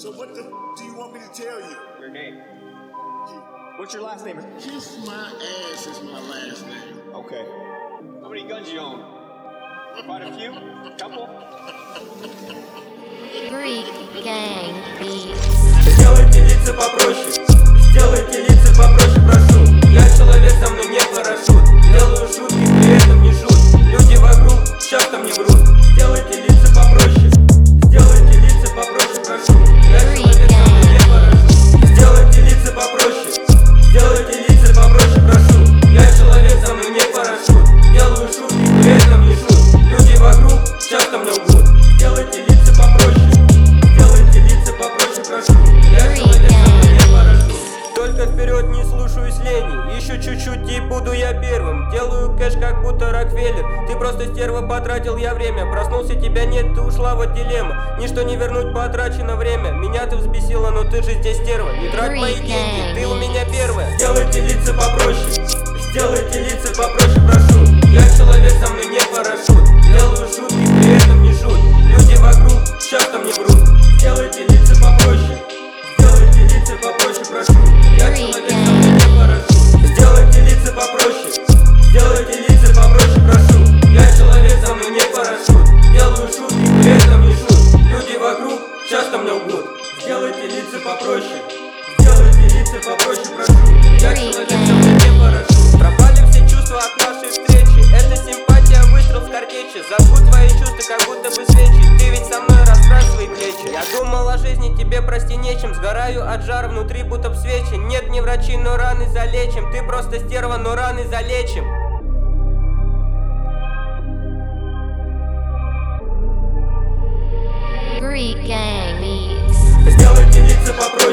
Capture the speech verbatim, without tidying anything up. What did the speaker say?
So what the do you want me to tell you? Your name. What's your last name? Kiss my ass is my last name. Okay. How many guns you own? Quite a few? Couple? Greek Gang Beats. Сделайте лица попроще, сделайте лица попроще, прошу. Я человек, со мной не парашют. Делаю шутки, при этом не шут. Люди вокруг часто мне врут. Сделайте лица попроще, сделайте лица попроще, прошу. Я человек, со мной не парашют. Сделайте лица попроще, сделайте лица попроще, прошу. Я человек, со мной не парашют. Делаю шутки, при этом не шут. Люди вокруг часто мне врут. Сделайте лица попроще, сделайте лица попроще, прошу. Я человек, со мной не парашют. Только вперед, не слушаюсь лени. Еще чуть-чуть и буду я первым. Делаю кэш, как будто Рокфеллер. Ты просто стерва, потратил я время. Проснулся, тебя нет, ты ушла, вот дилемма. Ничто не вернуть потрачено время. Меня ты взбесила, но ты же здесь стерва. Не трать мои деньги, ты у меня первая. Сделайте лица попроще, сделайте лица попроще, прошу. Я человек, со мной не парашют. Делаю шутки, при этом не шут. Люди вокруг часто мне врут. Сделайте лица попроще, сделайте лица попроще, прошу. Я человек, со мной не парашют. Сделайте лица попроще, сделайте лица попроще, прошу. Я человек, со мной не парашют. Делаю шутки, при этом не шут. Люди вокруг часто мне лгут. Сделайте лица попроще, сделайте лица попроще, прошу. Я человек, со мной не парашют. Пропали все чувства от нашей встречи. Это симпатия, выстрел с картечи. Зажгу твои чувства, как будто бы свечи. Ты ведь со мной расправь свои плечи. Я думал о жизни, тебе прости нечем. Сгораю от жара внутри, будто в свечи. Нет, не врачи, но раны залечим. Ты просто стерва, но раны залечим. Greek Gang Beats. Сделайте лица попроще.